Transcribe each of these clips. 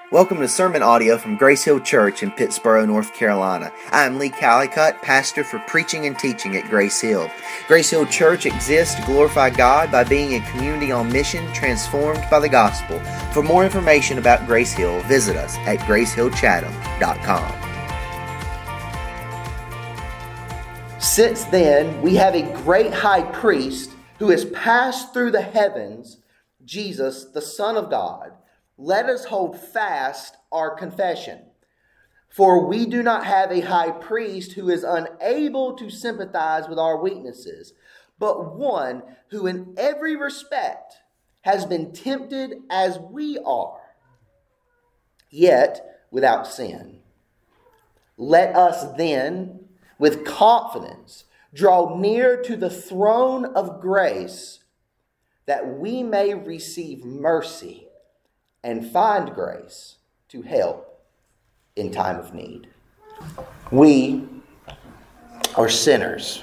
Welcome to sermon audio from Grace Hill Church in Pittsboro, North Carolina. I am Lee Callicutt, pastor for preaching and teaching at Grace Hill. Grace Hill Church exists to glorify God by being a community on mission transformed by the gospel. For more information about Grace Hill, visit us at gracehillchatham.com. Since then, we have a great high priest who has passed through the heavens, Jesus, the Son of God. Let us hold fast our confession. For we do not have a high priest who is unable to sympathize with our weaknesses, but one who in every respect has been tempted as we are, yet without sin. Let us then, with confidence, draw near to the throne of grace, that we may receive mercy and find grace to help in time of need. We are sinners.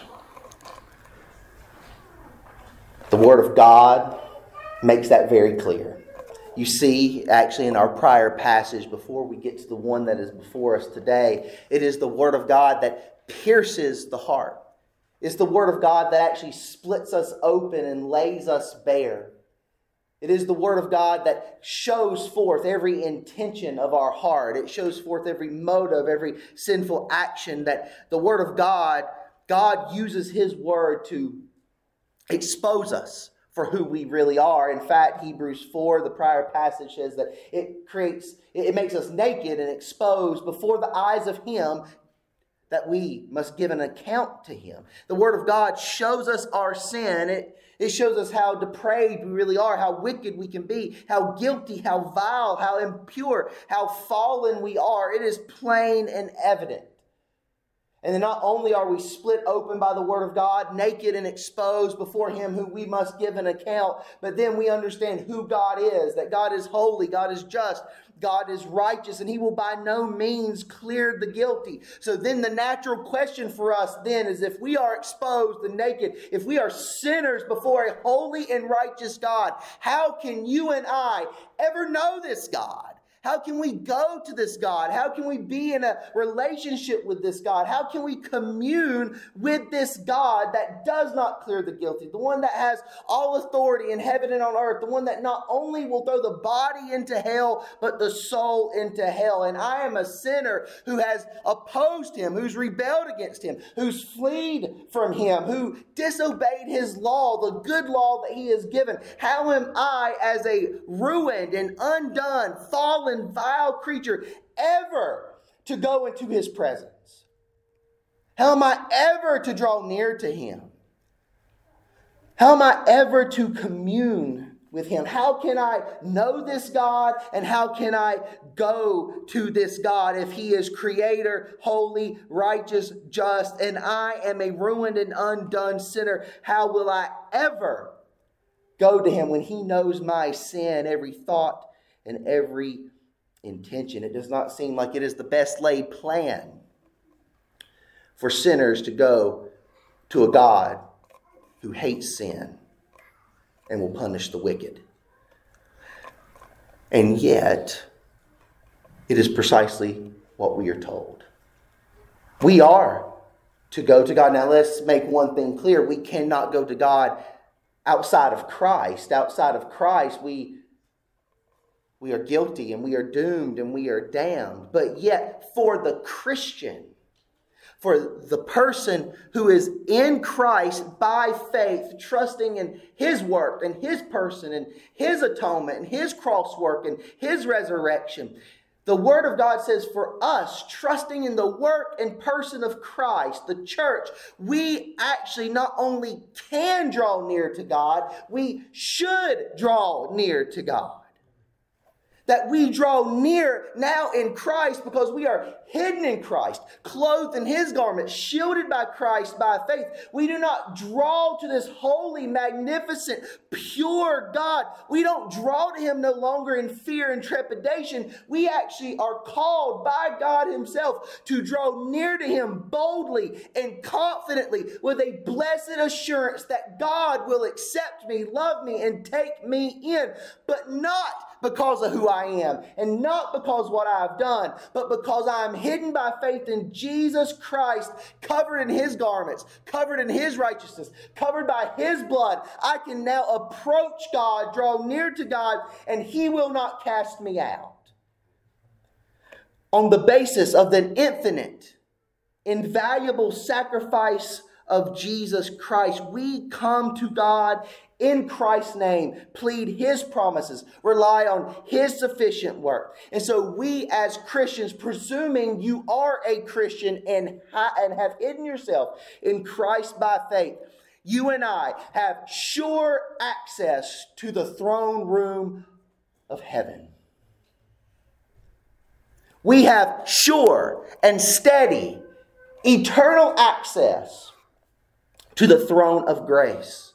The Word of God makes that very clear. You see, actually, in our prior passage, before we get to the one that is before us today, it is the Word of God that pierces the heart. It's the Word of God that actually splits us open and lays us bare. It is the Word of God that shows forth every intention of our heart. It shows forth every motive, every sinful action. That the Word of God, God uses His Word to expose us for who we really are. In fact, Hebrews 4, the prior passage, says that it makes us naked and exposed before the eyes of Him, that we must give an account to Him. The Word of God shows us our sin. It shows us how depraved we really are, how wicked we can be, how guilty, how vile, how impure, how fallen we are. It is plain and evident. And then not only are we split open by the Word of God, naked and exposed before Him who we must give an account, but then we understand who God is, that God is holy, God is just, God is righteous, and He will by no means clear the guilty. So then the natural question for us then is, if we are exposed and naked, if we are sinners before a holy and righteous God, how can you and I ever know this God? How can we go to this God? How can we be in a relationship with this God? How can we commune with this God that does not clear the guilty? The one that has all authority in heaven and on earth. The one that not only will throw the body into hell, but the soul into hell. And I am a sinner who has opposed Him, who's rebelled against Him, who's fled from Him, who disobeyed His law, the good law that He has given. How am I, as a ruined and undone, fallen, vile creature, ever to go into His presence? How am I ever to draw near to Him? How am I ever to commune with Him? How can I know this God, and how can I go to this God if He is creator, holy, righteous, just, and I am a ruined and undone sinner? How will I ever go to Him when He knows my sin, every thought and every intention? It does not seem like it is the best laid plan for sinners to go to a God who hates sin and will punish the wicked. And yet, it is precisely what we are told. We are to go to God. Now, let's make one thing clear. We cannot go to God outside of Christ. Outside of Christ, we are guilty and we are doomed and we are damned. But yet, for the Christian, for the person who is in Christ by faith, trusting in His work and His person and His atonement and His cross work and His resurrection, the Word of God says for us, trusting in the work and person of Christ, the church, we actually not only can draw near to God, we should draw near to God. That we draw near now in Christ because we are hidden in Christ, clothed in His garment, shielded by Christ by faith. We do not draw to this holy, magnificent, pure God. We don't draw to Him no longer in fear and trepidation. We actually are called by God Himself to draw near to Him boldly and confidently with a blessed assurance that God will accept me, love me, and take me in, but not because of who I am, and not because what I've done, but because I am hidden by faith in Jesus Christ, covered in His garments, covered in His righteousness, covered by His blood. I can now approach God, draw near to God, and He will not cast me out. On the basis of the infinite, invaluable sacrifice of Jesus Christ, we come to God in Christ's name, plead His promises, rely on His sufficient work. And so we as Christians, presuming you are a Christian and have hidden yourself in Christ by faith, you and I have sure access to the throne room of heaven. We have sure and steady, eternal access to the throne of grace.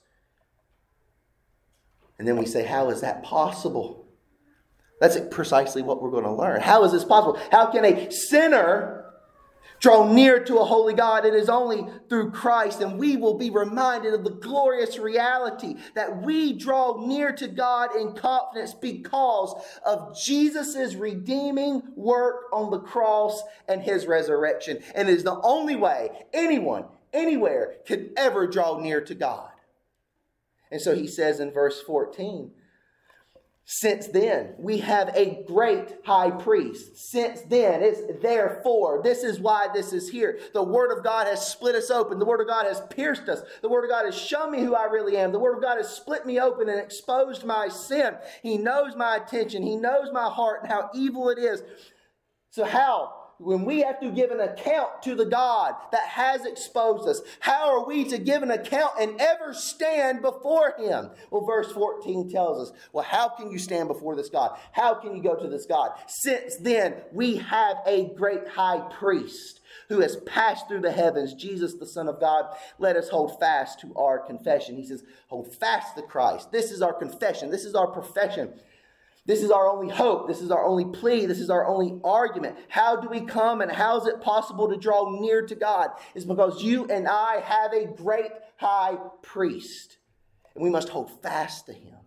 And then we say, how is that possible? That's precisely what we're going to learn. How is this possible? How can a sinner draw near to a holy God? It is only through Christ, and we will be reminded of the glorious reality that we draw near to God in confidence because of Jesus' redeeming work on the cross and His resurrection. And it is the only way anyone, anywhere, could ever draw near to God. And so he says in verse 14, since then, we have a great high priest. Since then, it's therefore. This is why this is here. The Word of God has split us open. The Word of God has pierced us. The Word of God has shown me who I really am. The Word of God has split me open and exposed my sin. He knows my intention. He knows my heart and how evil it is. So how? When we have to give an account to the God that has exposed us, how are we to give an account and ever stand before Him? Well, verse 14 tells us, well, how can you stand before this God? How can you go to this God? Since then, we have a great high priest who has passed through the heavens, Jesus, the Son of God. Let us hold fast to our confession. He says, hold fast to Christ. This is our confession. This is our profession. This is our only hope. This is our only plea. This is our only argument. How do we come and how is it possible to draw near to God? It's because you and I have a great high priest. And we must hold fast to Him.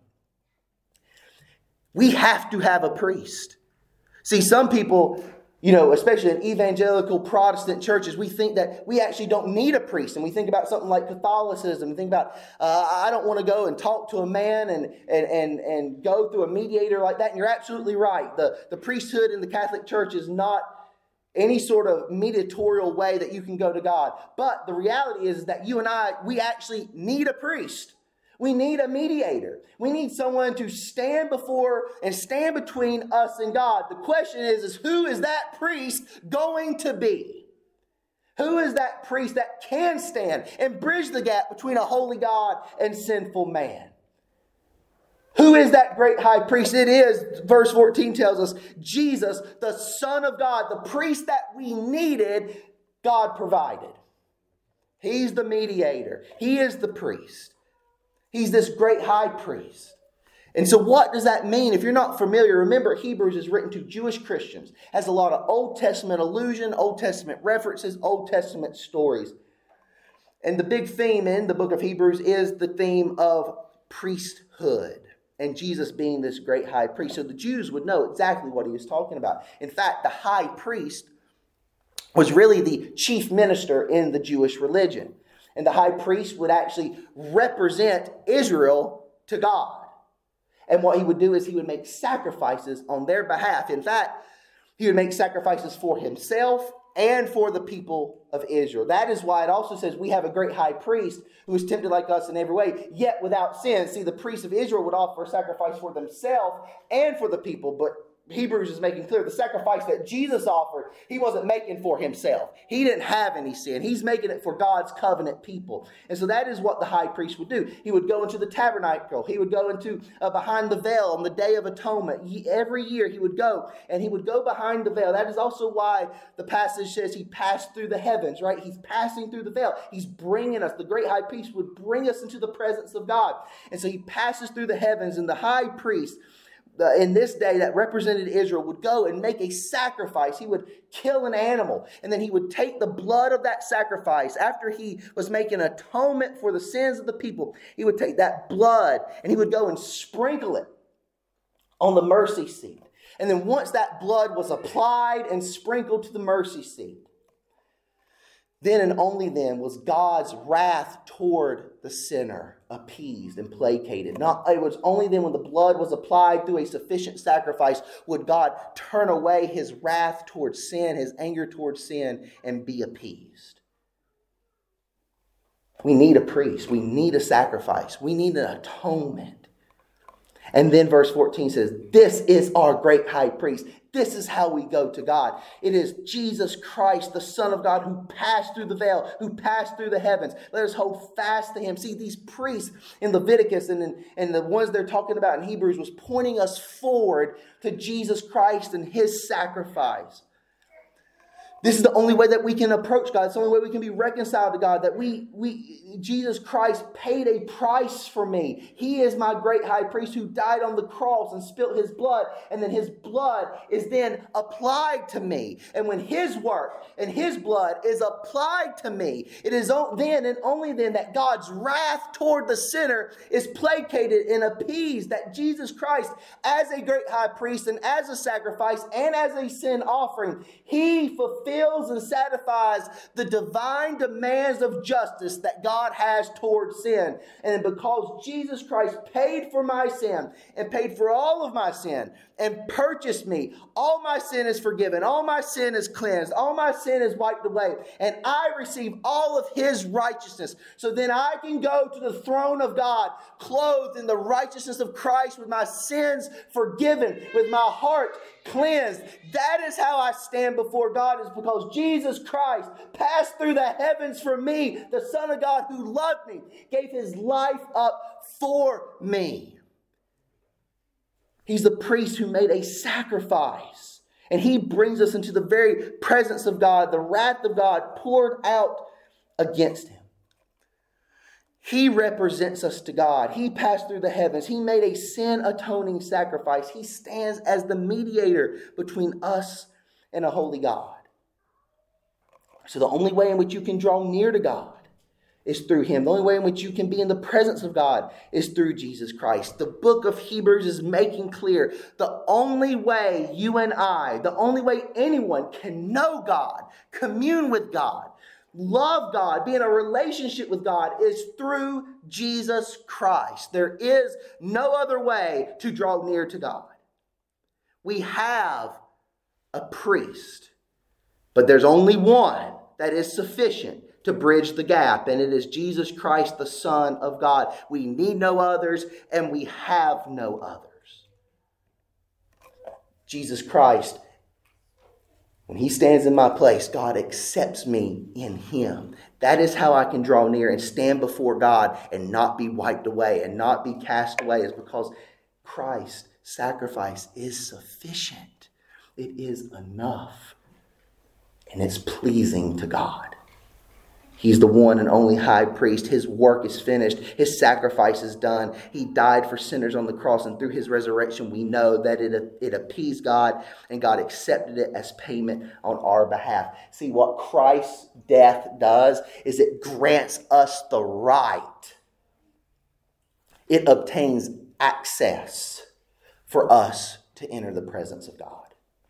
We have to have a priest. See, some people, especially in evangelical Protestant churches, we think that we actually don't need a priest. And we think about something like Catholicism. We think about, I don't want to go and talk to a man and go through a mediator like that. And you're absolutely right. The priesthood in the Catholic Church is not any sort of mediatorial way that you can go to God. But the reality is that you and I, we actually need a priest. We need a mediator. We need someone to stand before and stand between us and God. The question is who is that priest going to be? Who is that priest that can stand and bridge the gap between a holy God and sinful man? Who is that great high priest? It is, verse 14 tells us, Jesus, the Son of God, the priest that we needed, God provided. He's the mediator. He is the priest. He's this great high priest. And so what does that mean? If you're not familiar, remember Hebrews is written to Jewish Christians. Has a lot of Old Testament allusion, Old Testament references, Old Testament stories. And the big theme in the book of Hebrews is the theme of priesthood. And Jesus being this great high priest. So the Jews would know exactly what he was talking about. In fact, the high priest was really the chief minister in the Jewish religion. And the high priest would actually represent Israel to God. And what he would do is he would make sacrifices on their behalf. In fact, he would make sacrifices for himself and for the people of Israel. That is why it also says we have a great high priest who is tempted like us in every way, yet without sin. See, the priests of Israel would offer a sacrifice for themselves and for the people, but Hebrews is making clear the sacrifice that Jesus offered, he wasn't making for himself. He didn't have any sin. He's making it for God's covenant people. And so that is what the high priest would do. He would go into the tabernacle. He would go into behind the veil on the Day of Atonement. Every year he would go and he would go behind the veil. That is also why the passage says he passed through the heavens, right? He's passing through the veil. He's bringing us, the great high priest would bring us into the presence of God. And so he passes through the heavens, and the high priest in this day that represented Israel would go and make a sacrifice. He would kill an animal, and then he would take the blood of that sacrifice after he was making atonement for the sins of the people. He would take that blood and he would go and sprinkle it on the mercy seat. And then once that blood was applied and sprinkled to the mercy seat, then and only then was God's wrath toward the sinner appeased and placated. It was only then when the blood was applied through a sufficient sacrifice would God turn away his wrath towards sin, his anger towards sin, and be appeased. We need a priest. We need a sacrifice. We need an atonement. And then verse 14 says, this is our great high priest. This is how we go to God. It is Jesus Christ, the Son of God, who passed through the veil, who passed through the heavens. Let us hold fast to him. See, these priests in Leviticus and the ones they're talking about in Hebrews was pointing us forward to Jesus Christ and his sacrifice. This is the only way that we can approach God. It's the only way we can be reconciled to God. That Jesus Christ paid a price for me. He is my great high priest who died on the cross and spilt his blood. And then his blood is then applied to me. And when his work and his blood is applied to me, it is then and only then that God's wrath toward the sinner is placated and appeased. That Jesus Christ, as a great high priest and as a sacrifice and as a sin offering, he fulfills and satisfies the divine demands of justice that God has towards sin. And because Jesus Christ paid for my sin and paid for all of my sin and purchased me, all my sin is forgiven, all my sin is cleansed, all my sin is wiped away, and I receive all of his righteousness. So then I can go to the throne of God, clothed in the righteousness of Christ, with my sins forgiven, with my heart cleansed. That is how I stand before God, is because Jesus Christ passed through the heavens for me, the Son of God who loved me, gave his life up for me. He's the priest who made a sacrifice, and he brings us into the very presence of God, the wrath of God poured out against him. He represents us to God. He passed through the heavens. He made a sin-atoning sacrifice. He stands as the mediator between us and a holy God. So the only way in which you can draw near to God is through him. The only way in which you can be in the presence of God is through Jesus Christ. The book of Hebrews is making clear the only way you and I, the only way anyone can know God, commune with God, love God, be in a relationship with God, is through Jesus Christ. There is no other way to draw near to God. We have a priest, but there's only one that is sufficient to bridge the gap, and it is Jesus Christ, the Son of God. We need no others, and we have no others. Jesus Christ, when he stands in my place, God accepts me in him. That is how I can draw near and stand before God and not be wiped away and not be cast away, is because Christ's sacrifice is sufficient. It is enough. And it's pleasing to God. He's the one and only high priest. His work is finished. His sacrifice is done. He died for sinners on the cross, and through his resurrection, we know that it appeased God, and God accepted it as payment on our behalf. See, what Christ's death does is it grants us the right. It obtains access for us to enter the presence of God.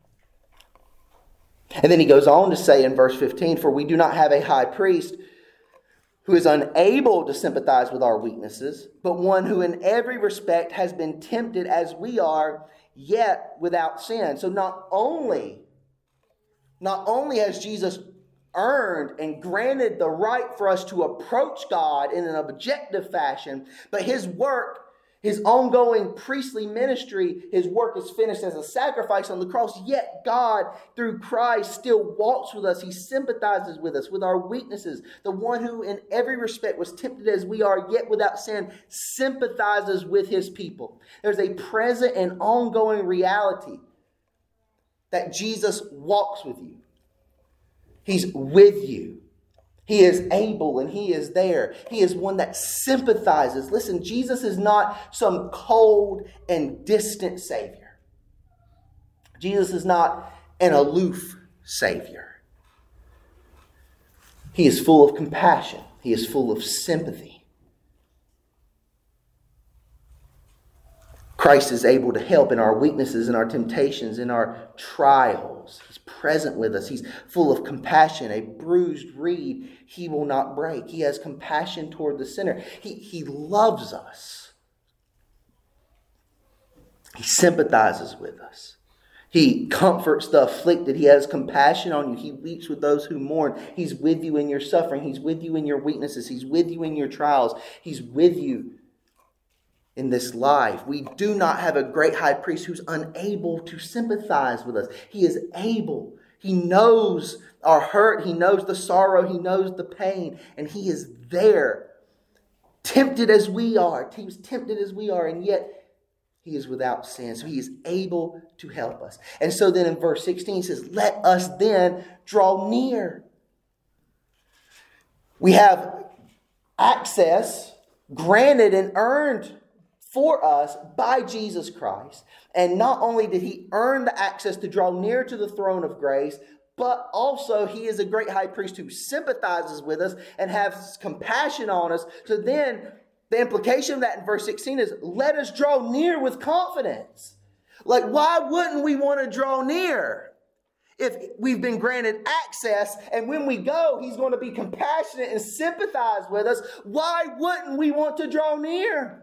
And then he goes on to say in verse 15, for we do not have a high priest who is unable to sympathize with our weaknesses, but one who in every respect has been tempted as we are, yet without sin. So not only has Jesus earned and granted the right for us to approach God in an objective fashion, but his work, his ongoing priestly ministry, his work is finished as a sacrifice on the cross. Yet God, through Christ, still walks with us. He sympathizes with us, with our weaknesses. The one who in every respect was tempted as we are, yet without sin, sympathizes with his people. There's a present and ongoing reality that Jesus walks with you. He's with you. He is able and he is there. He is one that sympathizes. Listen, Jesus is not some cold and distant Savior. Jesus is not an aloof Savior. He is full of compassion. He is full of sympathy. Christ is able to help in our weaknesses, in our temptations, in our trials. He's present with us. He's full of compassion. A bruised reed he will not break. He has compassion toward the sinner. He loves us. He sympathizes with us. He comforts the afflicted. He has compassion on you. He weeps with those who mourn. He's with you in your suffering. He's with you in your weaknesses. He's with you in your trials. He's with you in this life. We do not have a great high priest who's unable to sympathize with us. He is able. He knows our hurt. He knows the sorrow. He knows the pain. And he is there, tempted as we are. He was tempted as we are, and yet he is without sin. So he is able to help us. And so then in verse 16 he says, let us then draw near. We have access granted and earned for us by Jesus Christ. And not only did he earn the access to draw near to the throne of grace, but also he is a great high priest who sympathizes with us and has compassion on us. So then the implication of that in verse 16 is, let us draw near with confidence. Like, why wouldn't we want to draw near if we've been granted access, and when we go, he's going to be compassionate and sympathize with us? Why wouldn't we want to draw near?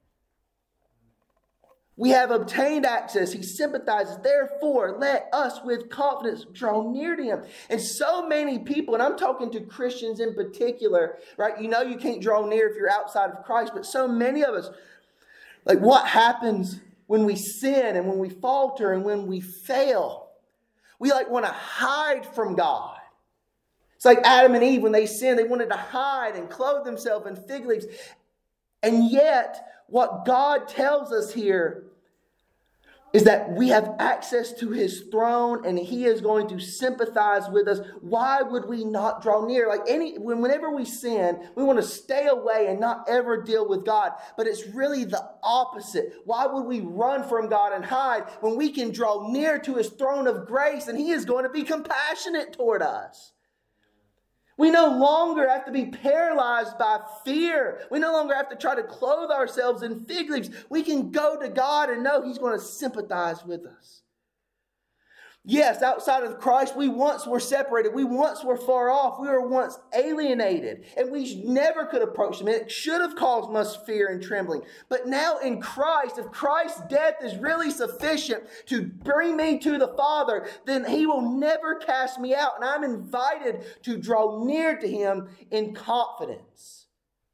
We have obtained access. He sympathizes. Therefore, let us with confidence draw near to him. And so many people, and I'm talking to Christians in particular, right? You know you can't draw near if you're outside of Christ, but so many of us, like, what happens when we sin and when we falter and when we fail? We want to hide from God. It's like Adam and Eve, when they sinned, they wanted to hide and clothe themselves in fig leaves. And yet, what God tells us here is that we have access to his throne and he is going to sympathize with us. Why would we not draw near? Whenever we sin, we want to stay away and not ever deal with God. But it's really the opposite. Why would we run from God and hide when we can draw near to his throne of grace and he is going to be compassionate toward us? We no longer have to be paralyzed by fear. We no longer have to try to clothe ourselves in fig leaves. We can go to God and know he's going to sympathize with us. Yes, outside of Christ, we once were separated. We once were far off. We were once alienated. And we never could approach him. It should have caused us fear and trembling. But now in Christ, if Christ's death is really sufficient to bring me to the Father, then he will never cast me out. And I'm invited to draw near to him in confidence.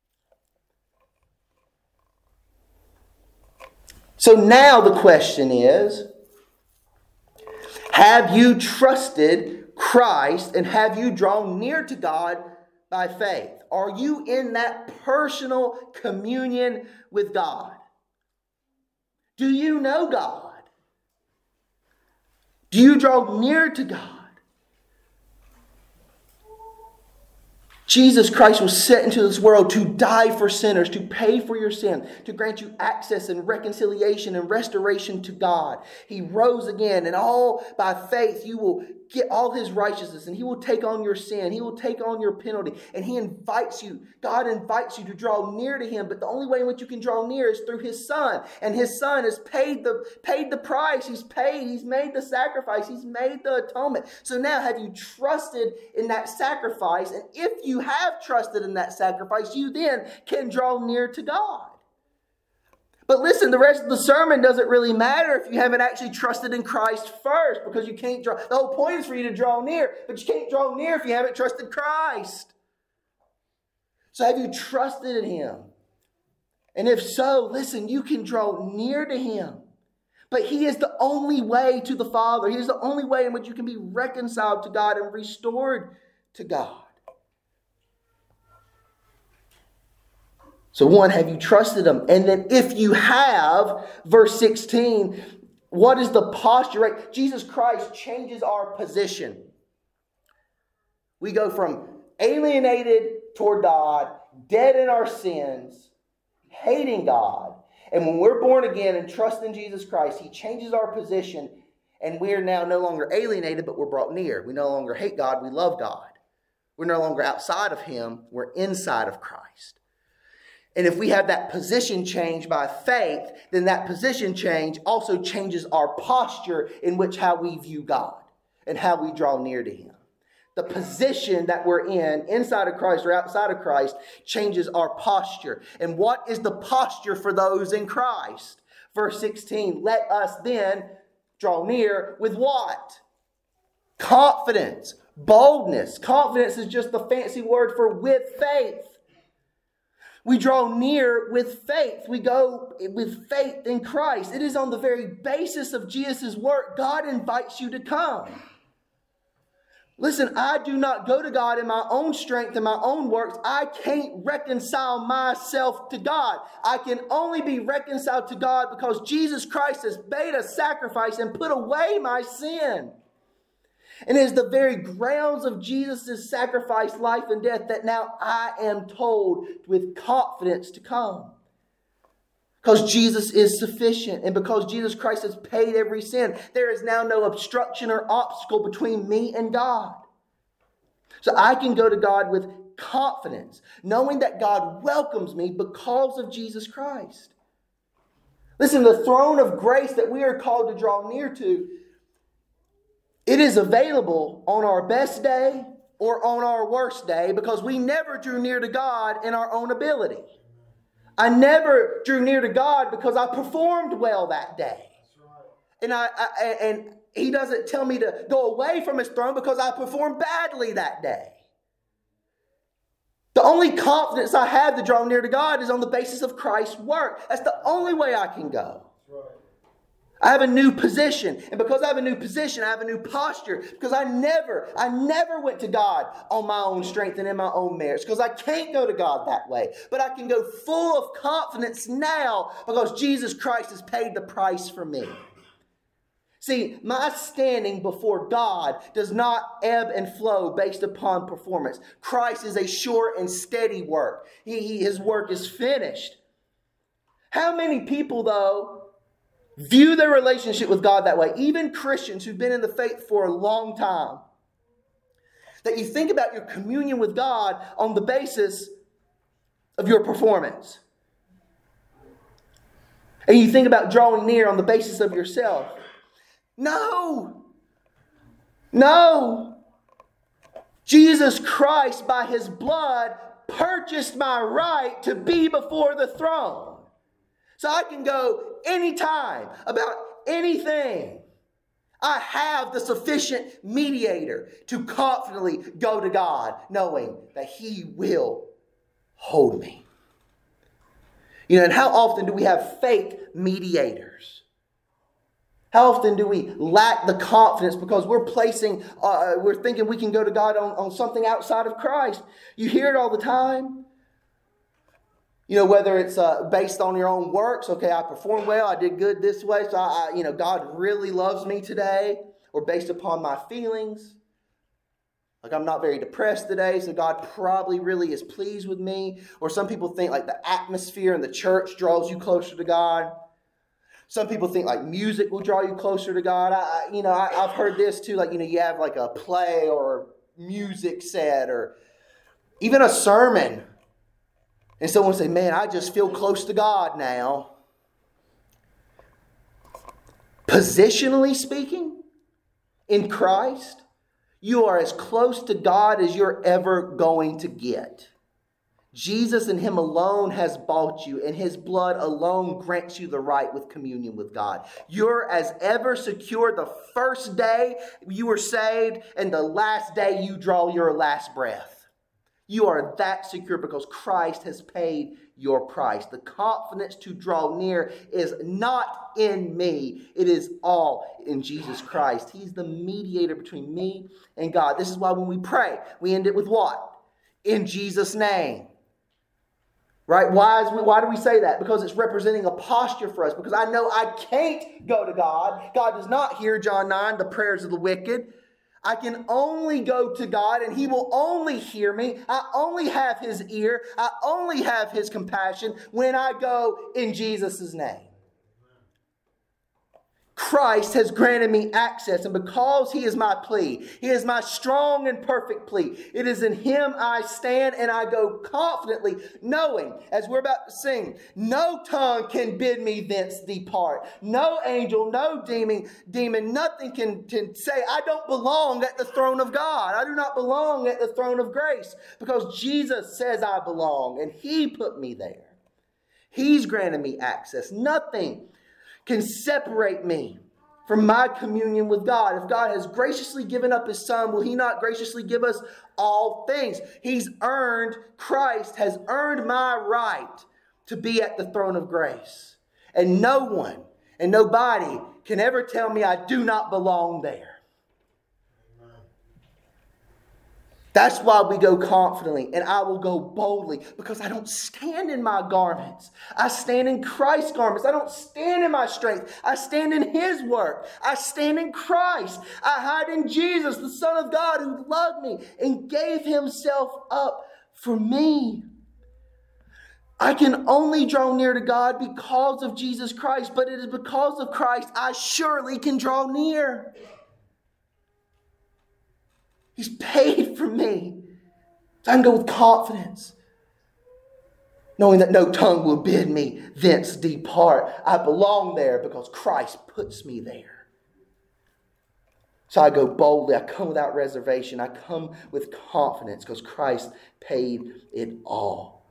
So now the question is, have you trusted Christ and have you drawn near to God by faith? Are you in that personal communion with God? Do you know God? Do you draw near to God? Jesus Christ was sent into this world to die for sinners, to pay for your sin, to grant you access and reconciliation and restoration to God. He rose again, and all by faith you will get all his righteousness, and he will take on your sin. He will take on your penalty, and he invites you. God invites you to draw near to him, but the only way in which you can draw near is through his Son, and his Son has paid the price. He's made the sacrifice. He's made the atonement. So now, have you trusted in that sacrifice? And if you have trusted in that sacrifice, you then can draw near to God. But listen, the rest of the sermon doesn't really matter if you haven't actually trusted in Christ first, because you can't draw. The whole point is for you to draw near, but you can't draw near if you haven't trusted Christ. So have you trusted in him? And if so, listen, you can draw near to him. But he is the only way to the Father. He is the only way in which you can be reconciled to God and restored to God. So one, have you trusted him? And then if you have, verse 16, what is the posture? Right? Jesus Christ changes our position. We go from alienated toward God, dead in our sins, hating God. And when we're born again and trust in Jesus Christ, he changes our position. And we're now no longer alienated, but we're brought near. We no longer hate God, we love God. We're no longer outside of him, we're inside of Christ. And if we have that position change by faith, then that position change also changes our posture in which how we view God and how we draw near to Him. The position that we're in, inside of Christ or outside of Christ, changes our posture. And what is the posture for those in Christ? Verse 16, let us then draw near with what? Confidence, boldness. Confidence is just the fancy word for with faith. We draw near with faith. We go with faith in Christ. It is on the very basis of Jesus' work God invites you to come. Listen, I do not go to God in my own strength and my own works. I can't reconcile myself to God. I can only be reconciled to God because Jesus Christ has made a sacrifice and put away my sin. And it is the very grounds of Jesus' sacrifice, life, and death that now I am told with confidence to come. Because Jesus is sufficient and because Jesus Christ has paid every sin, there is now no obstruction or obstacle between me and God. So I can go to God with confidence, knowing that God welcomes me because of Jesus Christ. Listen, the throne of grace that we are called to draw near to, it is available on our best day or on our worst day because we never drew near to God in our own ability. I never drew near to God because I performed well that day. And He doesn't tell me to go away from His throne because I performed badly that day. The only confidence I have to draw near to God is on the basis of Christ's work. That's the only way I can go. I have a new position. And because I have a new position, I have a new posture. Because I never went to God on my own strength and in my own merits. Because I can't go to God that way. But I can go full of confidence now because Jesus Christ has paid the price for me. See, my standing before God does not ebb and flow based upon performance. Christ is a sure and steady work. His work is finished. How many people, though, view their relationship with God that way? Even Christians who've been in the faith for a long time. That you think about your communion with God on the basis of your performance. And you think about drawing near on the basis of yourself. No. Jesus Christ, by His blood, purchased my right to be before the throne. So I can go anytime about anything. I have the sufficient mediator to confidently go to God, knowing that He will hold me. And how often do we have fake mediators? How often do we lack the confidence because we're thinking we can go to God on something outside of Christ? You hear it all the time. Whether it's based on your own works. Okay, I performed well. I did good this way. So, God really loves me today. Or based upon my feelings. Like I'm not very depressed today. So God probably really is pleased with me. Or some people think like the atmosphere in the church draws you closer to God. Some people think like music will draw you closer to God. I've heard this too. Like, you have like a play or music set or even a sermon. And someone say, man, I just feel close to God now. Positionally speaking, in Christ, you are as close to God as you're ever going to get. Jesus and Him alone has bought you, and His blood alone grants you the right with communion with God. You're as ever secure the first day you were saved and the last day you draw your last breath. You are that secure because Christ has paid your price. The confidence to draw near is not in me. It is all in Jesus Christ. He's the mediator between me and God. This is why when we pray, we end it with what? In Jesus' name. Right? Why do we say that? Because it's representing a posture for us. Because I know I can't go to God. God does not hear, John 9, the prayers of the wicked. I can only go to God and He will only hear me. I only have His ear. I only have His compassion when I go in Jesus' name. Christ has granted me access, and because He is my plea, He is my strong and perfect plea. It is in Him I stand, and I go confidently, knowing, as we're about to sing, no tongue can bid me thence depart. No angel, no demon, nothing can say, I don't belong at the throne of God. I do not belong at the throne of grace, because Jesus says I belong, and He put me there. He's granted me access. Nothing can separate me from my communion with God. If God has graciously given up His Son, will He not graciously give us all things? Christ has earned my right to be at the throne of grace. And no one and nobody can ever tell me I do not belong there. That's why we go confidently, and I will go boldly, because I don't stand in my garments. I stand in Christ's garments. I don't stand in my strength. I stand in His work. I stand in Christ. I hide in Jesus, the Son of God, who loved me and gave Himself up for me. I can only draw near to God because of Jesus Christ, but it is because of Christ I surely can draw near. He's paid for me. So I can go with confidence, knowing that no tongue will bid me thence depart. I belong there because Christ puts me there. So I go boldly. I come without reservation. I come with confidence because Christ paid it all.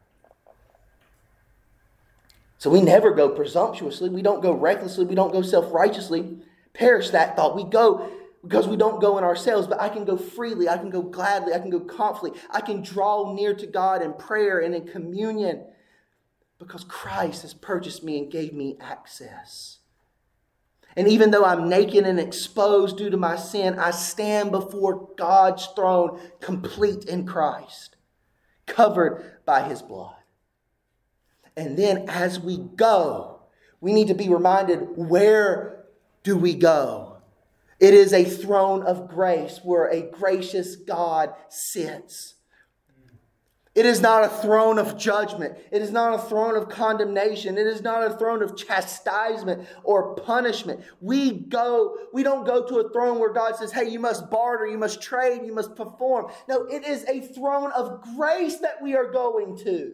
So we never go presumptuously. We don't go recklessly. We don't go self-righteously. Perish that thought. We go because we don't go in ourselves, but I can go freely. I can go gladly. I can go confidently. I can draw near to God in prayer and in communion because Christ has purchased me and gave me access. And even though I'm naked and exposed due to my sin, I stand before God's throne complete in Christ, covered by His blood. And then as we go, we need to be reminded, where do we go? It is a throne of grace where a gracious God sits. It is not a throne of judgment. It is not a throne of condemnation. It is not a throne of chastisement or punishment. We don't go to a throne where God says, hey, you must barter, you must trade, you must perform. No, it is a throne of grace that we are going to.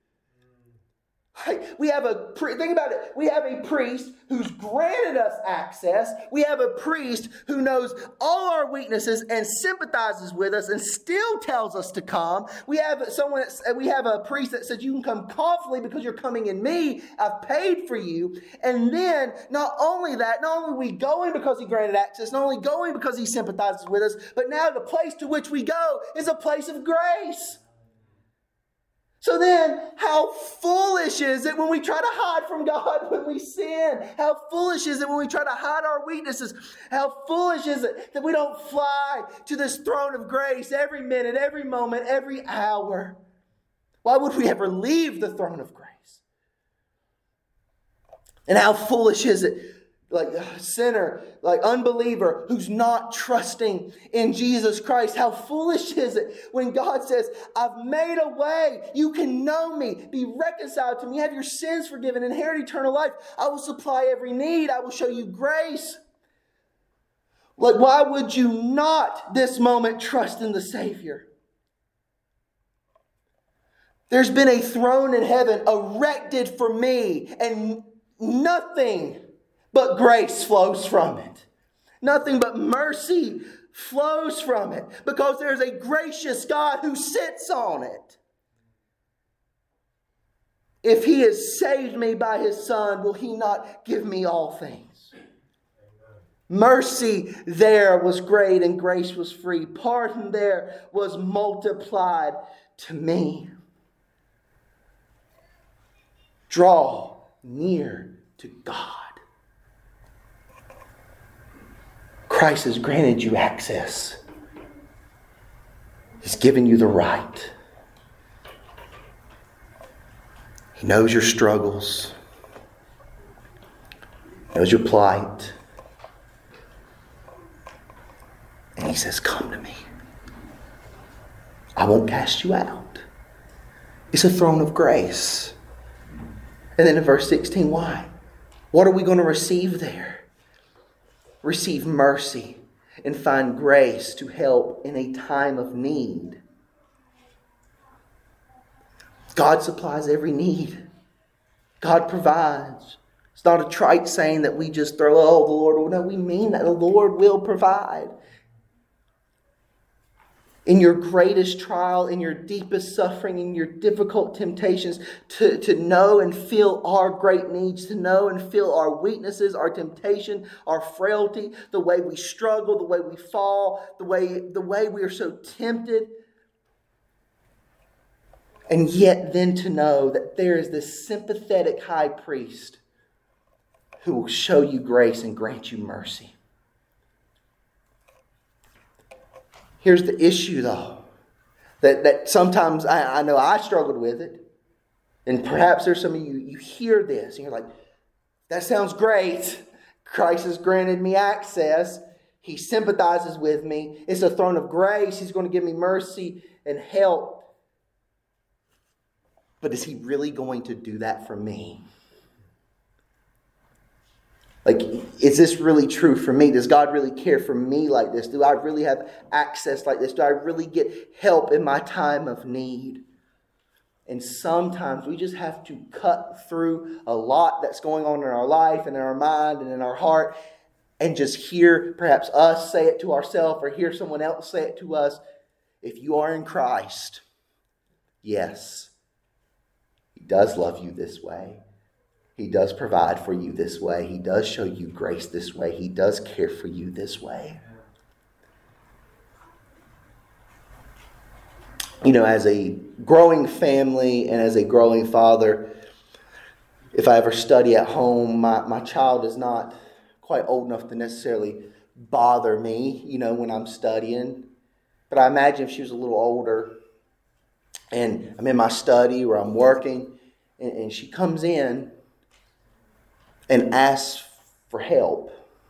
Think about it. We have a priest who's granted us access. We have a priest who knows all our weaknesses and sympathizes with us and still tells us to come. We have a priest that says you can come confidently because you're coming in me. I've paid for you. And then not only are we going because He granted access, not only going because He sympathizes with us, but now the place to which we go is a place of grace. So then, how foolish is it when we try to hide from God when we sin? How foolish is it when we try to hide our weaknesses? How foolish is it that we don't fly to this throne of grace every minute, every moment, every hour? Why would we ever leave the throne of grace? And how foolish is it, like a sinner, like unbeliever who's not trusting in Jesus Christ? How foolish is it when God says, I've made a way. You can know me, be reconciled to me, have your sins forgiven, inherit eternal life. I will supply every need. I will show you grace. Like, why would you not this moment trust in the Savior? There's been a throne in heaven erected for me, and nothing but grace flows from it. Nothing but mercy flows from it because there's a gracious God who sits on it. If He has saved me by His Son, will He not give me all things? Mercy there was great and grace was free. Pardon there was multiplied to me. Draw near to God. Christ has granted you access. He's given you the right. He knows your struggles. He knows your plight. And He says, come to me. I won't cast you out. It's a throne of grace. And then in verse 16, why? What are we going to receive there? receive mercy and find grace to help in a time of need. God supplies every need. God provides. It's not a trite saying that we just throw, oh, the Lord will. No, we mean that the Lord will provide. In your greatest trial, in your deepest suffering, in your difficult temptations, to know and feel our great needs, to know and feel our weaknesses, our temptation, our frailty, the way we struggle, the way we fall, the way we are so tempted. And yet then to know that there is this sympathetic high priest who will show you grace and grant you mercy. Here's the issue, though, that sometimes I know I struggled with it. And perhaps there's some of you, you hear this and you're like, that sounds great. Christ has granted me access. He sympathizes with me. It's a throne of grace. He's going to give me mercy and help. But is He really going to do that for me? Like, is this really true for me? Does God really care for me like this? Do I really have access like this? Do I really get help in my time of need? And sometimes we just have to cut through a lot that's going on in our life and in our mind and in our heart and just hear perhaps us say it to ourselves or hear someone else say it to us. If you are in Christ, yes, He does love you this way. He does provide for you this way. He does show you grace this way. He does care for you this way. You know, as a growing family and as a growing father, if I ever study at home, my child is not quite old enough to necessarily bother me, you know, when I'm studying. But I imagine if she was a little older and I'm in my study or I'm working and she comes in and asks for help,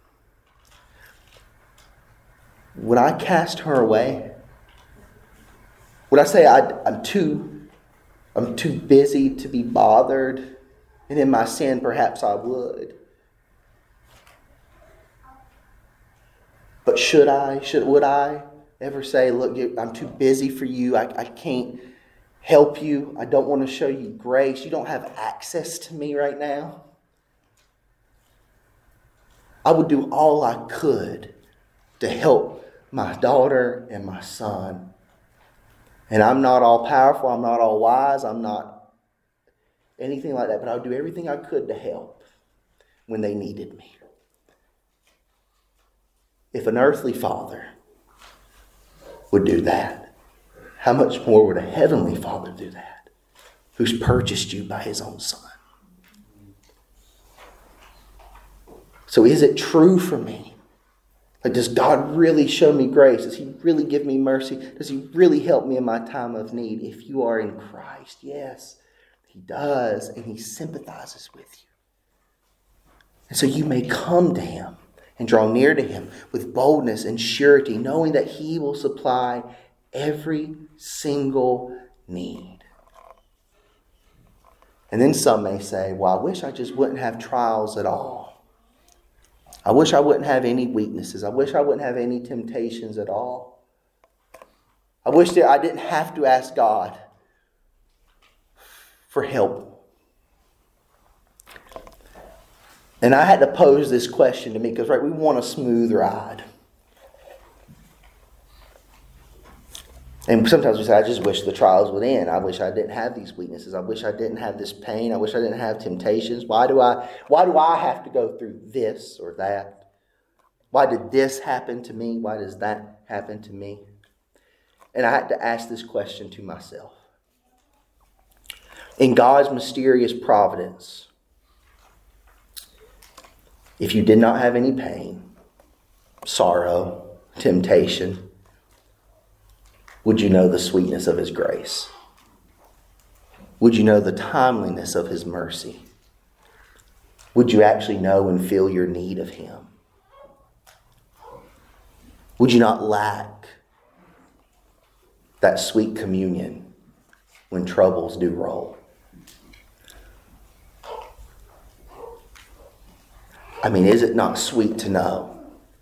would I cast her away? Would I say I'm too busy to be bothered? And in my sin, perhaps I would. But would I ever say, look, I'm too busy for you. I can't help you. I don't want to show you grace. You don't have access to me right now. I would do all I could to help my daughter and my son. And I'm not all powerful. I'm not all wise. I'm not anything like that. But I would do everything I could to help when they needed me. If an earthly father would do that, how much more would a heavenly Father do that, who's purchased you by His own Son? So is it true for me? Like, does God really show me grace? Does He really give me mercy? Does He really help me in my time of need? If you are in Christ, yes, He does, and He sympathizes with you. And so you may come to Him and draw near to Him with boldness and surety, knowing that He will supply every single need. And then some may say, well, I wish I just wouldn't have trials at all. I wish I wouldn't have any weaknesses. I wish I wouldn't have any temptations at all. I wish that I didn't have to ask God for help. And I had to pose this question to me because, right, we want a smooth ride. And sometimes we say, I just wish the trials would end. I wish I didn't have these weaknesses. I wish I didn't have this pain. I wish I didn't have temptations. Why do I have to go through this or that? Why did this happen to me? Why does that happen to me? And I had to ask this question to myself. In God's mysterious providence, if you did not have any pain, sorrow, temptation, would you know the sweetness of His grace? Would you know the timeliness of His mercy? Would you actually know and feel your need of Him? Would you not lack that sweet communion when troubles do roll? I mean, is it not sweet to know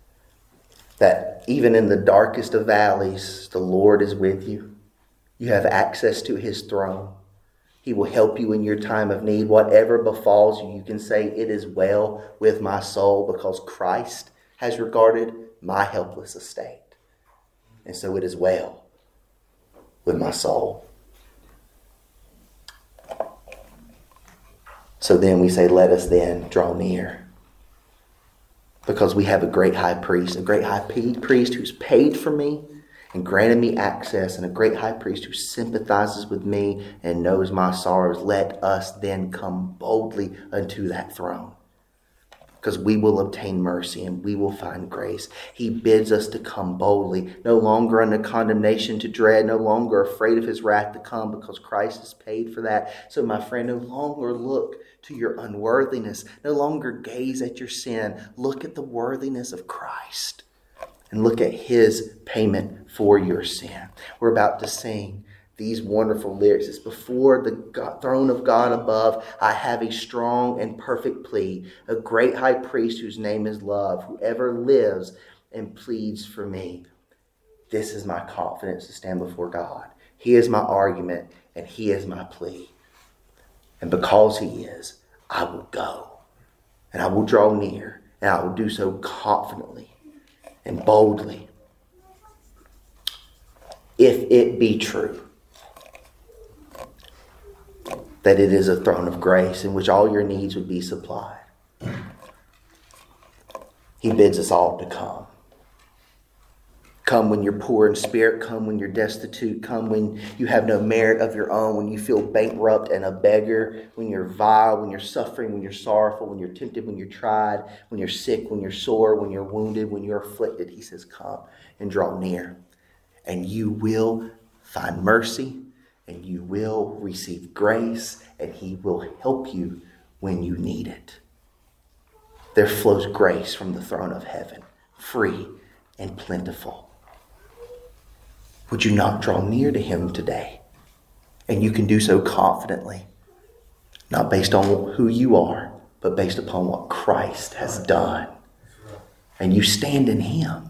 that even in the darkest of valleys, the Lord is with you. You have access to his throne. He will help you in your time of need. Whatever befalls you, you can say, it is well with my soul, because Christ has regarded my helpless estate. And so it is well with my soul. So then we say, let us then draw near. Because we have a great high priest who's paid for me and granted me access, and a great high priest who sympathizes with me and knows my sorrows. Let us then come boldly unto that throne, because we will obtain mercy and we will find grace. He bids us to come boldly, no longer under condemnation to dread, no longer afraid of his wrath to come, because Christ has paid for that. So my friend, no longer look to your unworthiness. No longer gaze at your sin. Look at the worthiness of Christ and look at his payment for your sin. We're about to sing these wonderful lyrics. It's before the throne of God above, I have a strong and perfect plea, a great high priest whose name is love, whoever lives and pleads for me. This is my confidence to stand before God. He is my argument and he is my plea. And because he is, I will go and I will draw near, and I will do so confidently and boldly. If it be true that it is a throne of grace in which all your needs would be supplied, he bids us all to come. Come when you're poor in spirit. Come when you're destitute. Come when you have no merit of your own. When you feel bankrupt and a beggar. When you're vile. When you're suffering. When you're sorrowful. When you're tempted. When you're tried. When you're sick. When you're sore. When you're wounded. When you're afflicted. He says, come and draw near. And you will find mercy. And you will receive grace. And he will help you when you need it. There flows grace from the throne of heaven. Free and plentiful. Would you not draw near to him today? And you can do so confidently, not based on who you are, but based upon what Christ has done. And you stand in him.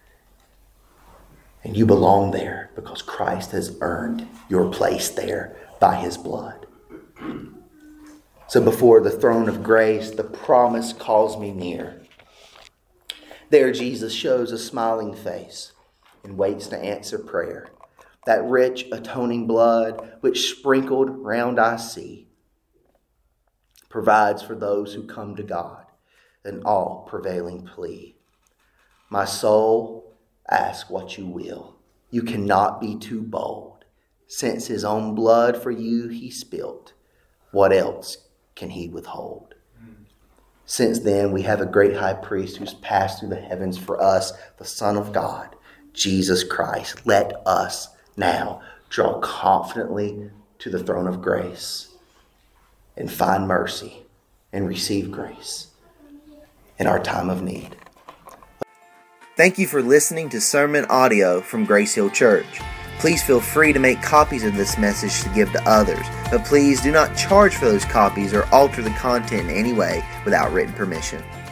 And you belong there because Christ has earned your place there by his blood. So before the throne of grace, the promise calls me near. There Jesus shows a smiling face and waits to answer prayer. That rich atoning blood which sprinkled round I see provides for those who come to God an all-prevailing plea. My soul, ask what you will. You cannot be too bold. Since his own blood for you he spilt, what else can he withhold? Since then, we have a great high priest who's passed through the heavens for us, the Son of God, Jesus Christ. Let us now draw confidently to the throne of grace and find mercy and receive grace in our time of need. Thank you for listening to sermon audio from Grace Hill Church. Please feel free to make copies of this message to give to others, but please do not charge for those copies or alter the content in any way without written permission.